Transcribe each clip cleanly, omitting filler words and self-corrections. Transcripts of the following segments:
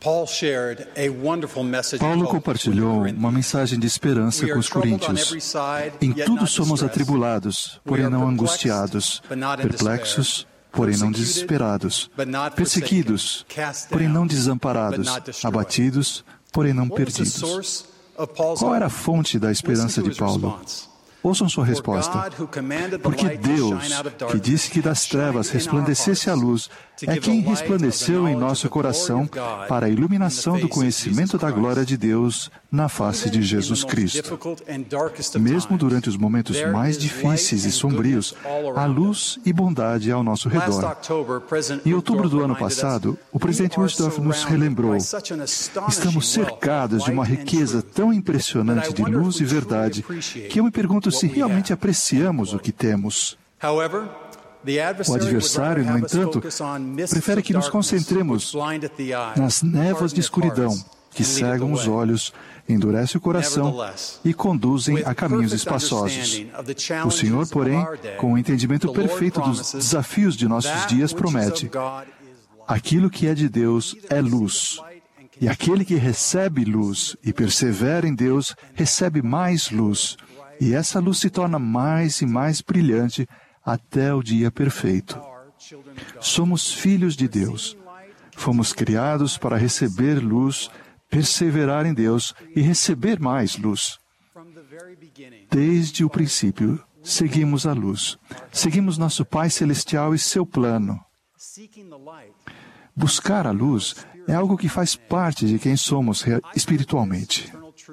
Paulo compartilhou uma mensagem de esperança com os coríntios. Em tudo somos atribulados, porém não angustiados, perplexos, porém não desesperados, perseguidos, porém não desamparados, abatidos, porém não perdidos. Qual era a fonte da esperança de Paulo? Ouçam sua resposta. Porque Deus, que disse que das trevas resplandecesse a luz, é quem resplandeceu em nosso coração para a iluminação do conhecimento da glória de Deus na face de Jesus Cristo. Mesmo durante os momentos mais difíceis e sombrios, há luz e bondade ao nosso redor. Em outubro do ano passado, o presidente Woodruff nos relembrou: estamos cercados de uma riqueza tão impressionante de luz e verdade que eu me pergunto se realmente apreciamos o que temos. O adversário, no entanto, prefere que nos concentremos nas névoas de escuridão que cegam os olhos, endurecem o coração e conduzem a caminhos espaçosos. O Senhor, porém, com o entendimento perfeito dos desafios de nossos dias, promete: aquilo que é de Deus é luz. E aquele que recebe luz e persevera em Deus, recebe mais luz. E essa luz se torna mais e mais brilhante até o dia perfeito. Somos filhos de Deus. Fomos criados para receber luz, perseverar em Deus e receber mais luz. Desde o princípio, seguimos a luz. Seguimos nosso Pai Celestial e seu plano. Buscar a luz é algo que faz parte de quem somos espiritualmente.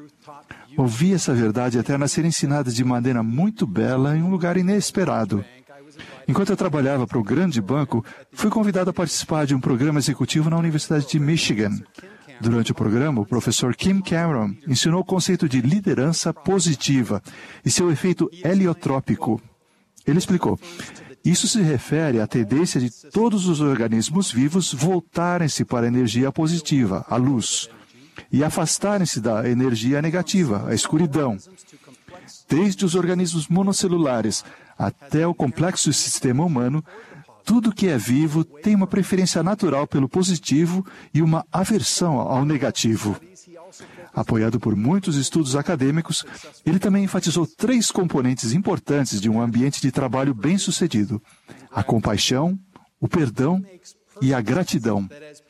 Ouvi essa verdade eterna ser ensinada de maneira muito bela em um lugar inesperado. Enquanto eu trabalhava para o grande banco, fui convidado a participar de um programa executivo na Universidade de Michigan. Durante o programa, o professor Kim Cameron ensinou o conceito de liderança positiva e seu efeito heliotrópico. Ele explicou: isso se refere à tendência de todos os organismos vivos voltarem-se para a energia positiva, a luz, e afastarem-se da energia negativa, a escuridão. Desde os organismos monocelulares até o complexo sistema humano, tudo que é vivo tem uma preferência natural pelo positivo e uma aversão ao negativo. Apoiado por muitos estudos acadêmicos, ele também enfatizou 3 componentes importantes de um ambiente de trabalho bem-sucedido: a compaixão, o perdão e a gratidão.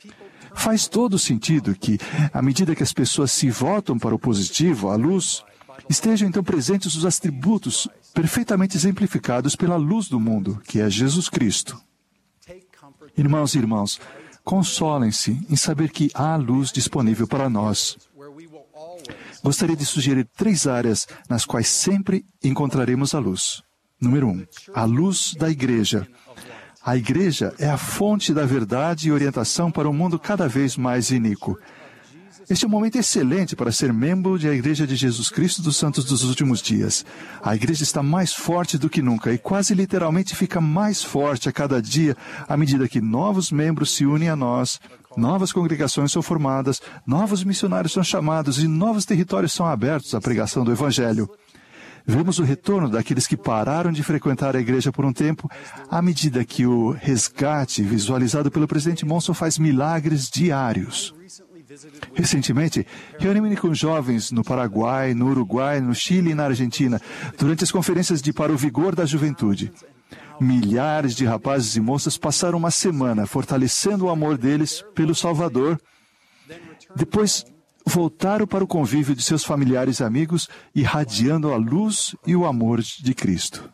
Faz todo sentido que, à medida que as pessoas se voltam para o positivo, a luz, estejam então presentes os atributos perfeitamente exemplificados pela luz do mundo, que é Jesus Cristo. Irmãos e irmãs, consolem-se em saber que há luz disponível para nós. Gostaria de sugerir 3 áreas nas quais sempre encontraremos a luz. Número 1, a luz da igreja. A igreja é a fonte da verdade e orientação para um mundo cada vez mais iníquo. Este é um momento excelente para ser membro da Igreja de Jesus Cristo dos Santos dos Últimos Dias. A igreja está mais forte do que nunca e quase literalmente fica mais forte a cada dia à medida que novos membros se unem a nós, novas congregações são formadas, novos missionários são chamados e novos territórios são abertos à pregação do Evangelho. Vemos o retorno daqueles que pararam de frequentar a igreja por um tempo, à medida que o resgate visualizado pelo presidente Monson faz milagres diários. Recentemente, reuni-me com jovens no Paraguai, no Uruguai, no Chile e na Argentina, durante as conferências para o Vigor da Juventude. Milhares de rapazes e moças passaram uma semana fortalecendo o amor deles pelo Salvador. Depois, voltaram para o convívio de seus familiares e amigos, irradiando a luz e o amor de Cristo.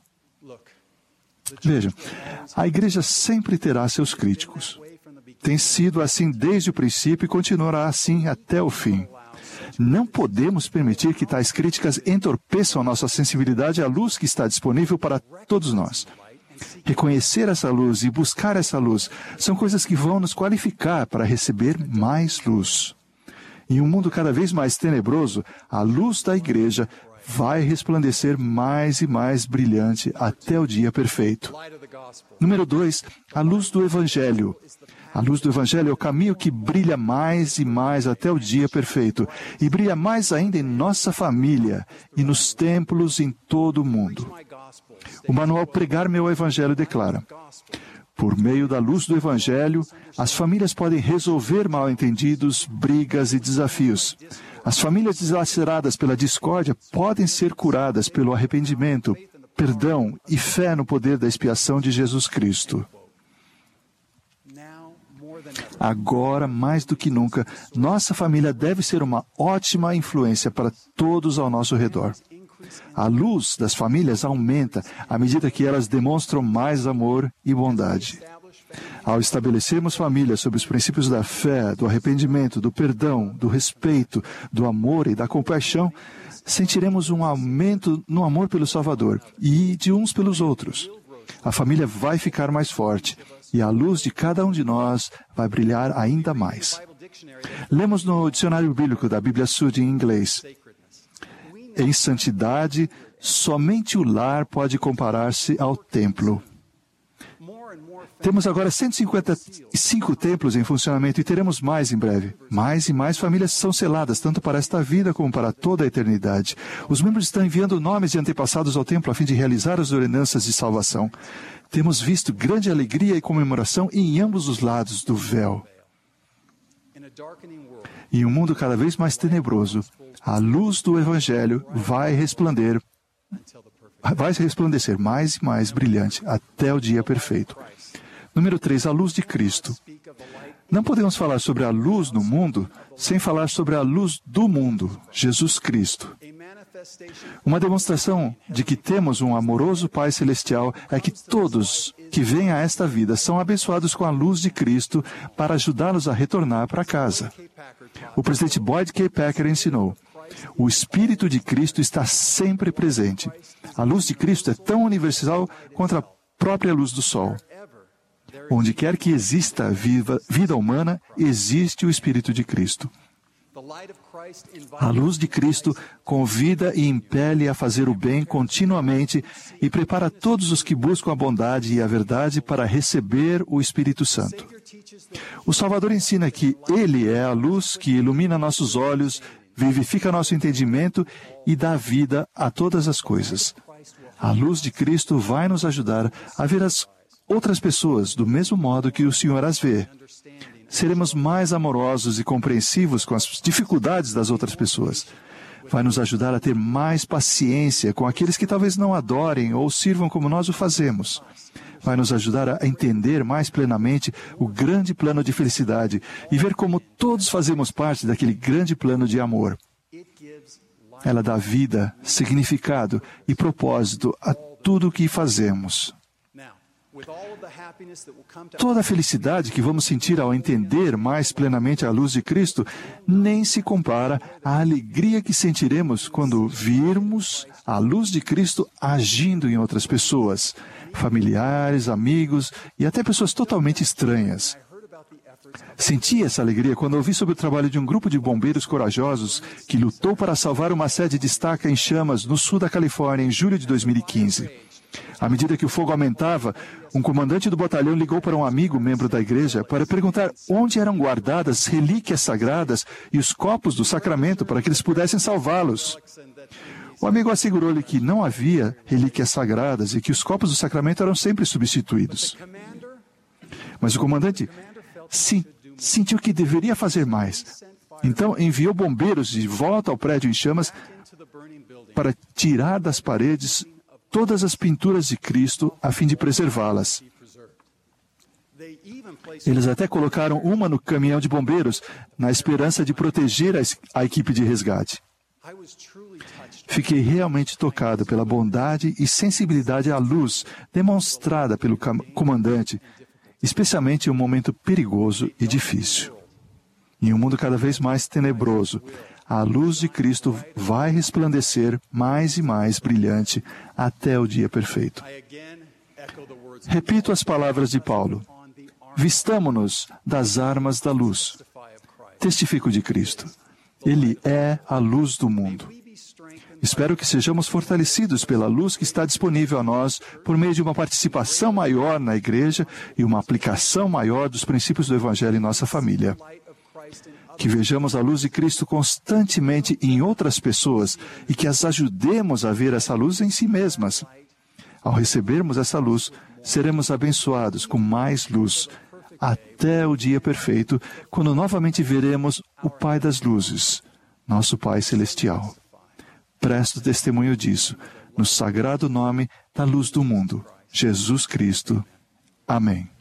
Veja, a igreja sempre terá seus críticos. Tem sido assim desde o princípio e continuará assim até o fim. Não podemos permitir que tais críticas entorpeçam a nossa sensibilidade à luz que está disponível para todos nós. Reconhecer essa luz e buscar essa luz são coisas que vão nos qualificar para receber mais luz. Em um mundo cada vez mais tenebroso, a luz da igreja vai resplandecer mais e mais brilhante até o dia perfeito. Número 2, a luz do Evangelho. A luz do Evangelho é o caminho que brilha mais e mais até o dia perfeito, e brilha mais ainda em nossa família e nos templos em todo o mundo. O manual Pregar Meu Evangelho declara: Por meio da luz do Evangelho, as famílias podem resolver mal-entendidos, brigas e desafios. As famílias dilaceradas pela discórdia podem ser curadas pelo arrependimento, perdão e fé no poder da expiação de Jesus Cristo. Agora, mais do que nunca, nossa família deve ser uma ótima influência para todos ao nosso redor. A luz das famílias aumenta à medida que elas demonstram mais amor e bondade. Ao estabelecermos famílias sob os princípios da fé, do arrependimento, do perdão, do respeito, do amor e da compaixão, sentiremos um aumento no amor pelo Salvador e de uns pelos outros. A família vai ficar mais forte e a luz de cada um de nós vai brilhar ainda mais. Lemos no dicionário bíblico da Bíblia Sud em inglês: em santidade, somente o lar pode comparar-se ao templo. Temos agora 155 templos em funcionamento e teremos mais em breve. Mais e mais famílias são seladas, tanto para esta vida como para toda a eternidade. Os membros estão enviando nomes de antepassados ao templo a fim de realizar as ordenanças de salvação. Temos visto grande alegria e comemoração em ambos os lados do véu. Em um mundo cada vez mais tenebroso, a luz do Evangelho vai resplandecer mais e mais brilhante até o dia perfeito. Número 3, a luz de Cristo. Não podemos falar sobre a luz no mundo sem falar sobre a luz do mundo, Jesus Cristo. Uma demonstração de que temos um amoroso Pai Celestial é que todos que vêm a esta vida são abençoados com a luz de Cristo para ajudá-los a retornar para casa. O presidente Boyd K. Packer ensinou: o Espírito de Cristo está sempre presente. A luz de Cristo é tão universal quanto a própria luz do sol. Onde quer que exista vida humana, existe o Espírito de Cristo. A luz de Cristo convida e impele a fazer o bem continuamente e prepara todos os que buscam a bondade e a verdade para receber o Espírito Santo. O Salvador ensina que Ele é a luz que ilumina nossos olhos, vivifica nosso entendimento e dá vida a todas as coisas. A luz de Cristo vai nos ajudar a ver as outras pessoas do mesmo modo que o Senhor as vê. Seremos mais amorosos e compreensivos com as dificuldades das outras pessoas. Vai nos ajudar a ter mais paciência com aqueles que talvez não adorem ou sirvam como nós o fazemos. Vai nos ajudar a entender mais plenamente o grande plano de felicidade e ver como todos fazemos parte daquele grande plano de amor. Ela dá vida, significado e propósito a tudo o que fazemos. Toda a felicidade que vamos sentir ao entender mais plenamente a luz de Cristo nem se compara à alegria que sentiremos quando virmos a luz de Cristo agindo em outras pessoas, familiares, amigos e até pessoas totalmente estranhas. Senti essa alegria quando ouvi sobre o trabalho de um grupo de bombeiros corajosos que lutou para salvar uma sede de estaca em chamas no sul da Califórnia em julho de 2015. À medida que o fogo aumentava, um comandante do batalhão ligou para um amigo membro da igreja para perguntar onde eram guardadas relíquias sagradas e os copos do sacramento para que eles pudessem salvá-los. O amigo assegurou-lhe que não havia relíquias sagradas e que os copos do sacramento eram sempre substituídos. Mas o comandante sentiu que deveria fazer mais. Então enviou bombeiros de volta ao prédio em chamas para tirar das paredes todas as pinturas de Cristo a fim de preservá-las. Eles até colocaram uma no caminhão de bombeiros na esperança de proteger a equipe de resgate. Fiquei realmente tocado pela bondade e sensibilidade à luz demonstrada pelo comandante, especialmente em um momento perigoso e difícil. Em um mundo cada vez mais tenebroso, a luz de Cristo vai resplandecer mais e mais brilhante até o dia perfeito. Repito as palavras de Paulo: vistamo-nos das armas da luz. Testifico de Cristo. Ele é a luz do mundo. Espero que sejamos fortalecidos pela luz que está disponível a nós por meio de uma participação maior na igreja e uma aplicação maior dos princípios do Evangelho em nossa família. Que vejamos a luz de Cristo constantemente em outras pessoas e que as ajudemos a ver essa luz em si mesmas. Ao recebermos essa luz, seremos abençoados com mais luz, até o dia perfeito, quando novamente veremos o Pai das luzes, nosso Pai Celestial. Presto testemunho disso, no sagrado nome da luz do mundo, Jesus Cristo. Amém.